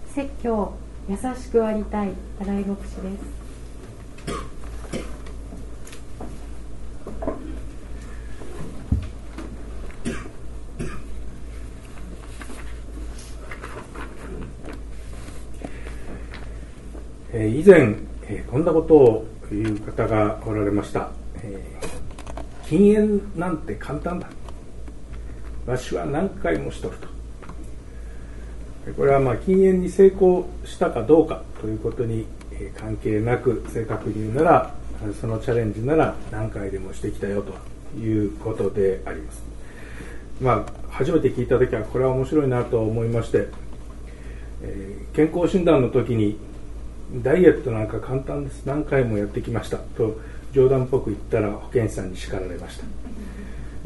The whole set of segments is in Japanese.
説教優しくありたい新井牧師です。 以前、こんなことを言う方がおられました。禁煙なんて簡単だ、わしは何回もしとると。これは禁煙に成功したかどうかということに関係なく、正確に言うならそのチャレンジなら何回でもしてきたよということであります。初めて聞いたときはこれは面白いなと思いまして、健康診断の時にダイエットなんか簡単です、何回もやってきましたと冗談っぽく言ったら保健師さんに叱られました。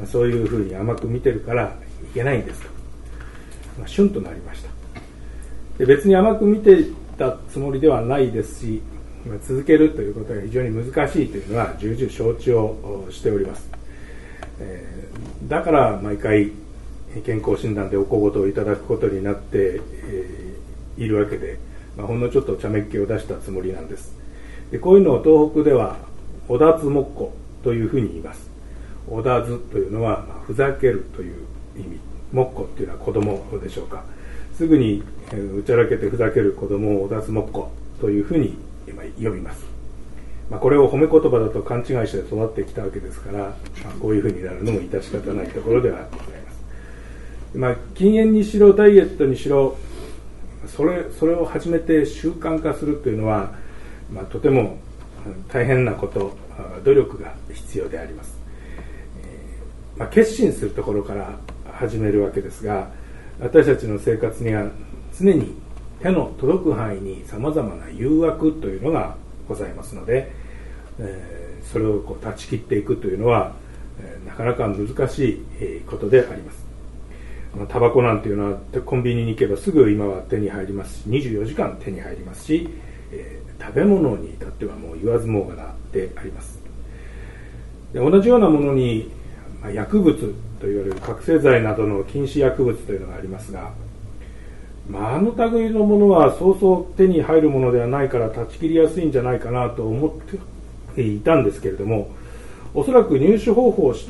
そういうふうに甘く見てるからいけないんですと、シュンとなりました。で、別に甘く見てたつもりではないですし、続けるということが非常に難しいというのは重々承知をしております。だから毎回健康診断でお小言をいただくことになっているわけで、ほんのちょっと茶目っ気を出したつもりなんです。で、こういうのを東北ではおだつもっこというふうに言います。おだずというのはふざけるという意味、もっこっていうのは子供でしょうか。すぐにうちゃらけてふざける子供をおだつもっこというふうに呼びます。これを褒め言葉だと勘違いして育ってきたわけですから、こういうふうになるのも致し方ないところではございます。禁煙にしろダイエットにしろ、それを始めて習慣化するというのは、とても大変なこと、努力が必要であります。決心するところから始めるわけですが、私たちの生活には常に手の届く範囲にさまざまな誘惑というのがございますので、それを断ち切っていくというのはなかなか難しいことであります。タバコなんていうのはコンビニに行けばすぐ今は手に入りますし、24時間手に入りますし、食べ物に至ってはもう言わずもがなであります。で、同じようなものに薬物といわれる覚醒剤などの禁止薬物というのがありますが、あの類のものはそうそう手に入るものではないから断ち切りやすいんじゃないかなと思っていたんですけれども、おそらく入手方法を知って、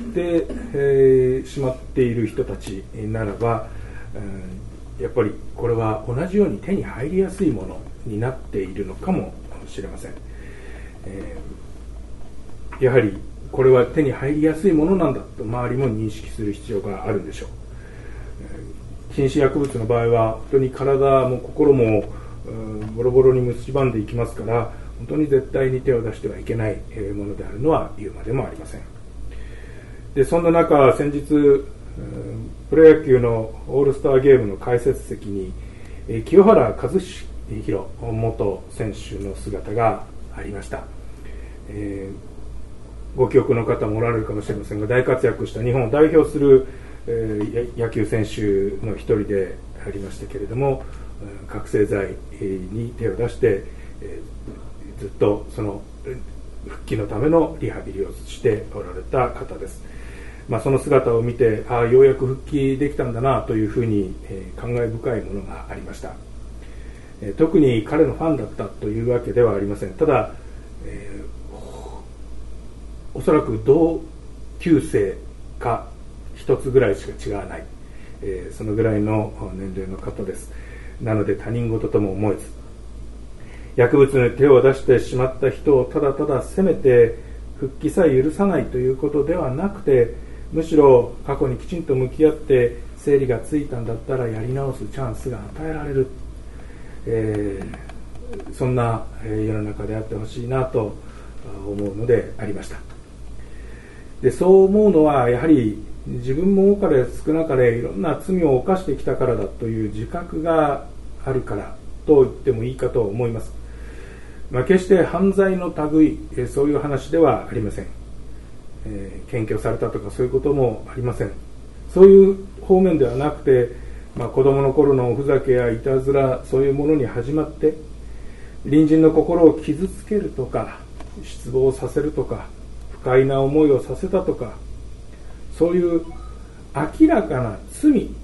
しまっている人たちならば、やっぱりこれは同じように手に入りやすいものになっているのかもしれません。やはりこれは手に入りやすいものなんだと周りも認識する必要があるんでしょう。禁止薬物の場合は本当に体も心もボロボロに蝕んでいきますから、本当に絶対に手を出してはいけないものであるのは言うまでもありません。で、そんな中、先日プロ野球のオールスターゲームの解説席に清原和博元選手の姿がありました。ご記憶の方もおられるかもしれませんが、大活躍した日本を代表する野球選手の一人でありましたけれども、覚醒剤に手を出してずっとその復帰のためのリハビリをしておられた方です。その姿を見て、ようやく復帰できたんだなというふうに感慨深いものがありました。特に彼のファンだったというわけではありません。ただ、おそらく同級生か一つぐらいしか違わない、そのぐらいの年齢の方です。なので他人事とも思えず、薬物に手を出してしまった人をただただ責めて復帰さえ許さないということではなくて、むしろ過去にきちんと向き合って整理がついたんだったらやり直すチャンスが与えられる、そんな世の中であってほしいなと思うのでありました。で、そう思うのはやはり自分も多かれ少なかれいろんな罪を犯してきたからだという自覚があるからと言ってもいいかと思います。決して犯罪の類、そういう話ではありません。検挙されたとかそういうこともありません。そういう方面ではなくて、子供の頃のおふざけやいたずら、そういうものに始まって隣人の心を傷つけるとか失望させるとか不快な思いをさせたとか、そういう明らかな罪、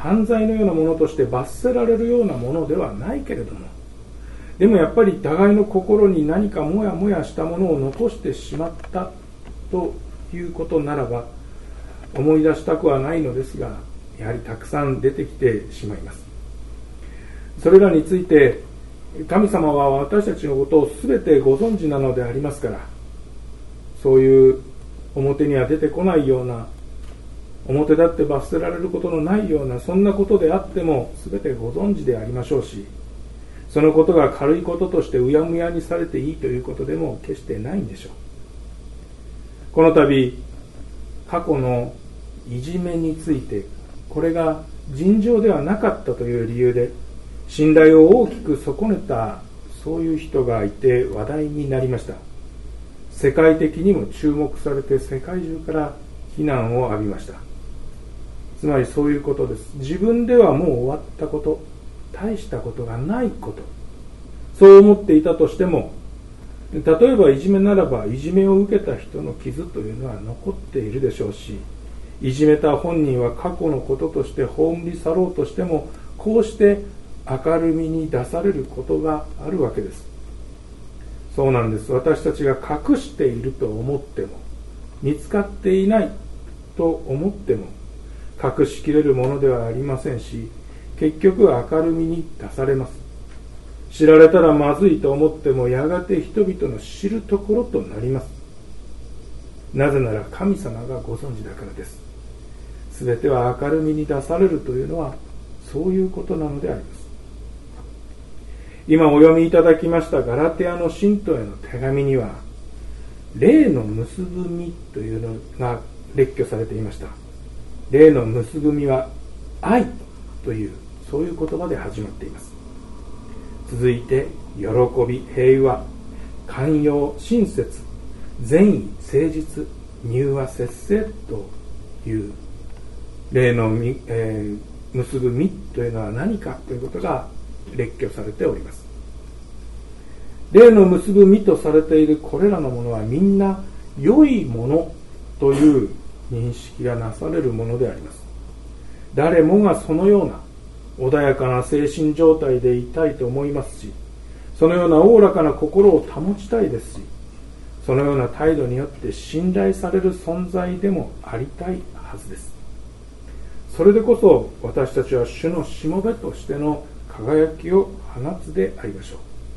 犯罪のようなものとして罰せられるようなものではないけれども、でもやっぱり互いの心に何かもやもやしたものを残してしまったということならば思い出したくはないのですが、やはりたくさん出てきてしまいます。それらについて神様は私たちのことを全てご存知なのでありますから、そういう表には出てこないような、表立って罰せられることのないような、そんなことであっても全てご存知でありましょうし、そのことが軽いこととしてうやむやにされていいということでも決してないんでしょう。この度過去のいじめについて、これが尋常ではなかったという理由で信頼を大きく損ねた、そういう人がいて話題になりました。世界的にも注目されて世界中から非難を浴びました。つまりそういうことです。自分ではもう終わったこと、大したことがないこと、そう思っていたとしても、例えばいじめならばいじめを受けた人の傷というのは残っているでしょうし、いじめた本人は過去のこととして葬り去ろうとしても、こうして明るみに出されることがあるわけです。そうなんです。私たちが隠していると思っても、見つかっていないと思っても隠しきれるものではありませんし、結局は明るみに出されます。知られたらまずいと思っても、やがて人々の知るところとなります。なぜなら神様がご存知だからです。すべては明るみに出されるというのはそういうことなのであります。今お読みいただきましたガラテヤの信徒への手紙には、霊の結ぶみというのが列挙されていました。霊の結ぶみは愛という、そういう言葉で始まっています。続いて喜び、平和、寛容、親切、善意、誠実、柔和、節制という霊の結ぶみというのは何かということが列挙されております。霊の結ぶみとされているこれらのものはみんな良いものという認識がなされるものであります。誰もがそのような穏やかな精神状態でいたいと思いますし、そのようなおおらかな心を保ちたいですし、そのような態度によって信頼される存在でもありたいはずです。それでこそ私たちは主のしもべとしての輝きを放つでありましょう。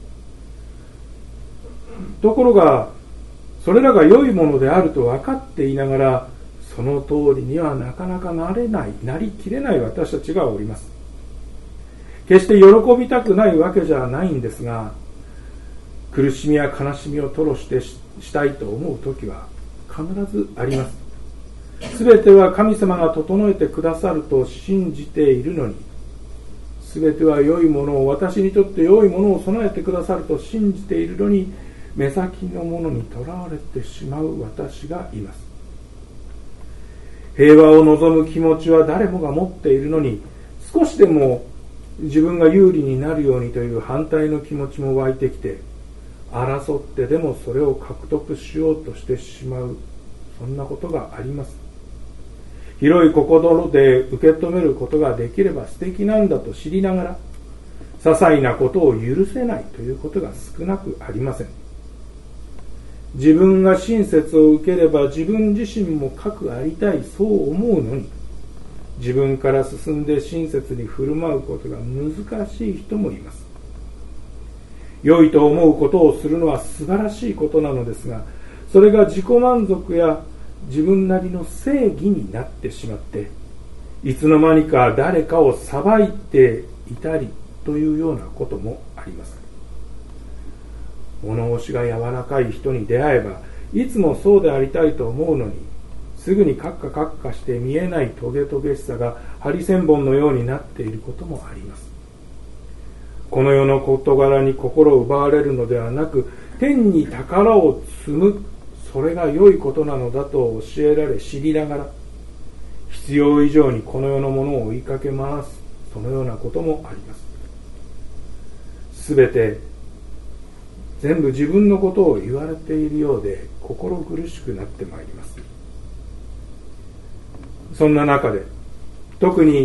ところがそれらが良いものであると分かっていながら、その通りにはなかなかなりきれない私たちがおります。決して喜びたくないわけじゃないんですが、苦しみや悲しみを吐露してしたいと思う時は必ずあります。すべては神様が整えてくださると信じているのに、すべては良いものを、私にとって良いものを備えてくださると信じているのに、目先のものにとらわれてしまう私がいます。平和を望む気持ちは誰もが持っているのに、少しでも自分が有利になるようにという反対の気持ちも湧いてきて、争ってでもそれを獲得しようとしてしまう、そんなことがあります。広い心で受け止めることができれば素敵なんだと知りながら、些細なことを許せないということが少なくありません。自分が親切を受ければ自分自身もかくありたい、そう思うのに、自分から進んで親切に振る舞うことが難しい人もいます。良いと思うことをするのは素晴らしいことなのですが、それが自己満足や自分なりの正義になってしまって、いつの間にか誰かを裁いていたりというようなこともあります。物腰が柔らかい人に出会えば、いつもそうでありたいと思うのに、すぐにカッカカッカして見えないトゲトゲしさがハリセンボンのようになっていることもあります。この世の事柄に心を奪われるのではなく、天に宝を積む、それが良いことなのだと教えられ知りながら、必要以上にこの世のものを追いかけ回す、そのようなこともあります。すべて全部自分のことを言われているようで心苦しくなってまいります。そんな中で特に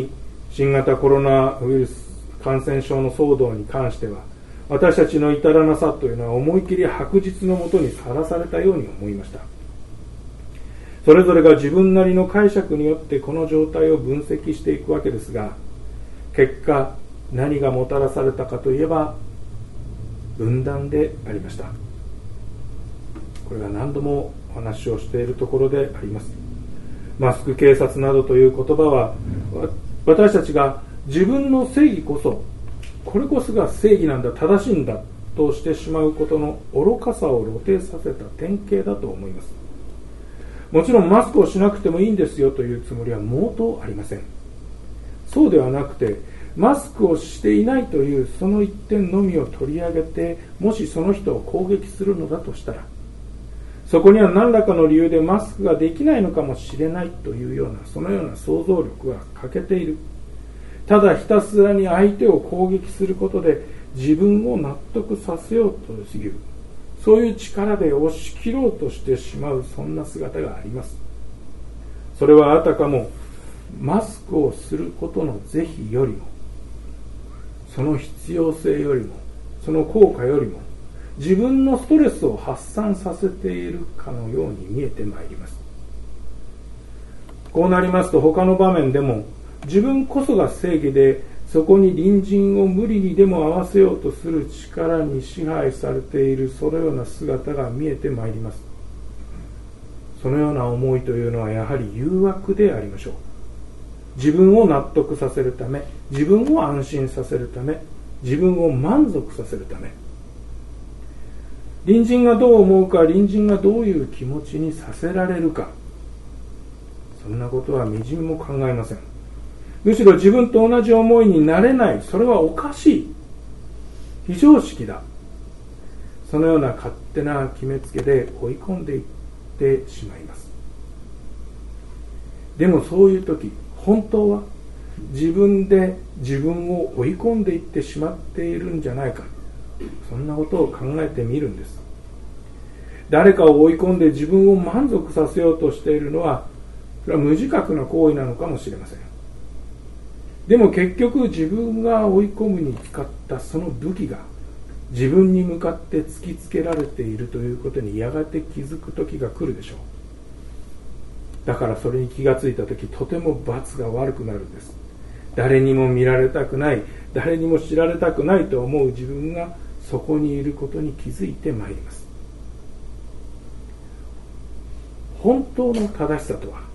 新型コロナウイルス感染症の騒動に関しては、私たちの至らなさというのは思い切り白日のもとにさらされたように思いました。それぞれが自分なりの解釈によってこの状態を分析していくわけですが、結果何がもたらされたかといえば分断でありました。これは何度もお話をしているところであります。マスク警察などという言葉は、私たちが自分の正義こそ、これこそが正義なんだ、正しいんだとしてしまうことの愚かさを露呈させた典型だと思います。もちろんマスクをしなくてもいいんですよというつもりは毛頭ありません。そうではなくて、マスクをしていないというその一点のみを取り上げて、もしその人を攻撃するのだとしたら、そこには何らかの理由でマスクができないのかもしれないというような、そのような想像力は欠けている。ただひたすらに相手を攻撃することで自分を納得させようという、そういう力で押し切ろうとしてしまう、そんな姿があります。それはあたかもマスクをすることの是非よりも、その必要性よりも、その効果よりも、自分のストレスを発散させているかのように見えてまいります。こうなりますと、他の場面でも自分こそが正義で、そこに隣人を無理にでも合わせようとする力に支配されている、そのような姿が見えてまいります。そのような思いというのはやはり誘惑でありましょう。自分を納得させるため、自分を安心させるため、自分を満足させるため、隣人がどう思うか、隣人がどういう気持ちにさせられるか、そんなことはみじんも考えません。むしろ自分と同じ思いになれない、それはおかしい、非常識だ、そのような勝手な決めつけで追い込んでいってしまいます。でもそういう時、本当は自分で自分を追い込んでいってしまっているんじゃないか、そんなことを考えてみるんです。誰かを追い込んで自分を満足させようとしているのは、それは無自覚な行為なのかもしれません。でも結局自分が追い込むに使ったその武器が自分に向かって突きつけられているということにやがて気づく時が来るでしょう。だからそれに気がついた時、とても罰が悪くなるんです。誰にも見られたくない、誰にも知られたくないと思う自分がそこにいることに気づいてまいります。本当の正しさとは、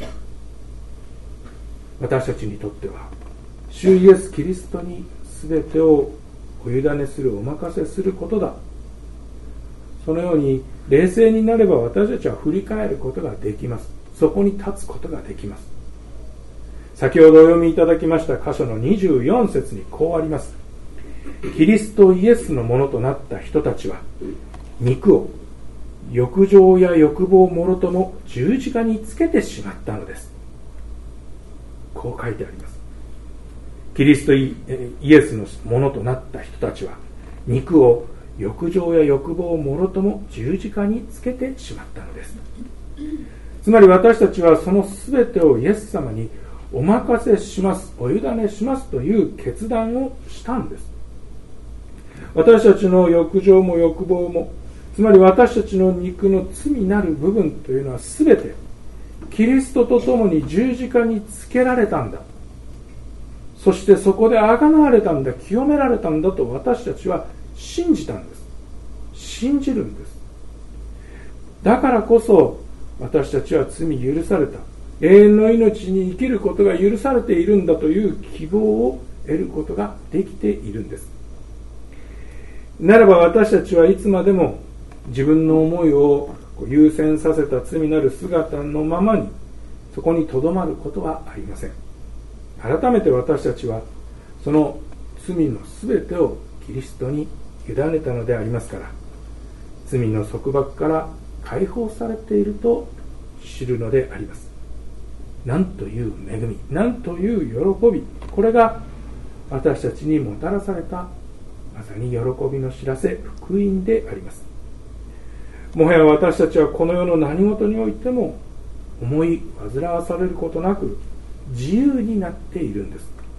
私たちにとっては主イエス・キリストに全てをお委ねする、お任せすることだ。そのように冷静になれば私たちは振り返ることができます。そこに立つことができます。先ほどお読みいただきました箇所の24節にこうあります。キリストイエスのものとなった人たちは、肉を欲情や欲望もろとも十字架につけてしまったのです。こう書いてあります。キリストイエスのものとなった人たちは、肉を欲情や欲望もろとも十字架につけてしまったのです。つまり私たちはその全てをイエス様にお任せします、お委ねしますという決断をしたんです。私たちの欲情も欲望も、つまり私たちの肉の罪なる部分というのは全てキリストと共に十字架につけられたんだ。そしてそこで贖われたんだ、清められたんだと私たちは信じたんです。信じるんです。だからこそ私たちは罪許された、永遠の命に生きることが許されているんだという希望を得ることができているんです。ならば私たちはいつまでも自分の思いを優先させた罪なる姿のままにそこにとどまることはありません。改めて私たちはその罪のすべてをキリストに委ねたのでありますから、罪の束縛から解放されていると知るのであります。なんという恵み、なんという喜び、これが私たちにもたらされたまさに喜びの知らせ、福音であります。もはや私たちはこの世の何事においても思い煩わされることなく自由になっているんです。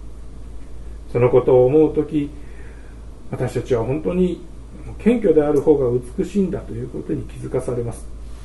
そのことを思うとき、私たちは本当に謙虚である方が美しいんだということに気づかされます。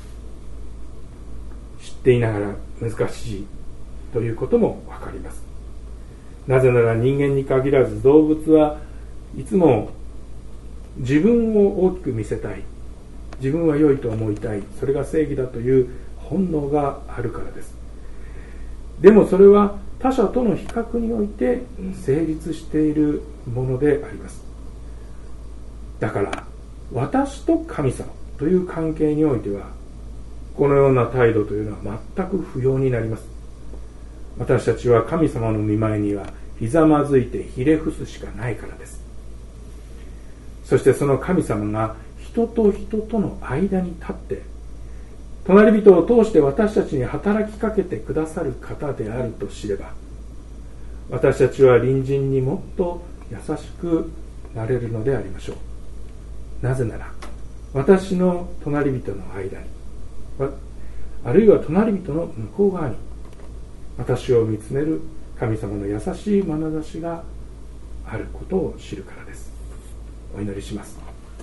知っていながら難しいということもわかります。なぜなら人間に限らず動物はいつも自分を大きく見せたい、自分は良いと思いたい、それが正義だという本能があるからです。でもそれは他者との比較において成立しているものであります。だから私と神様という関係においてはこのような態度というのは全く不要になります。私たちは神様の御前にはひざまずいてひれ伏すしかないからです。そしてその神様が人と人との間に立って隣人を通して私たちに働きかけてくださる方であると知れば、私たちは隣人にもっと優しくなれるのでありましょう。なぜなら私の隣人の間に、あるいは隣人の向こう側に私を見つめる神様の優しい眼差しがあることを知るからです。お祈りします。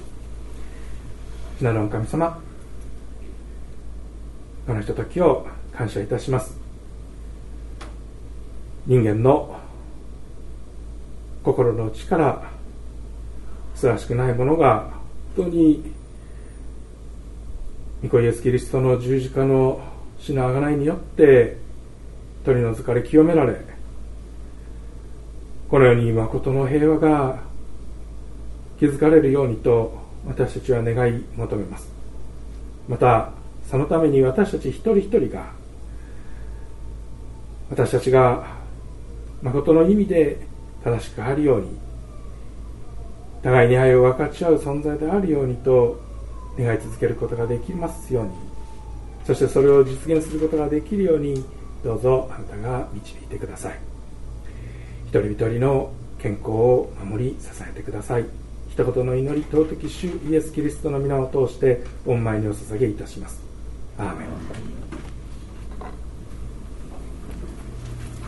主なる神様、このひとときを感謝いたします。人間の心の内からふさわしくないものが本当に御子イエスキリストの十字架の死の贖いによって取り除かれ清められ、この世に誠の平和が築かれるようにと私たちは願い求めます。またそのために私たち一人一人が、私たちが誠の意味で正しくあるように、互いに愛を分かち合う存在であるようにと願い続けることができますように、そしてそれを実現することができるようにどうぞあなたが導いてください。一人一人の健康を守り支えてください。一言の祈り、尊き主イエスキリストの皆を通して御前にお捧げいたします。アーメン。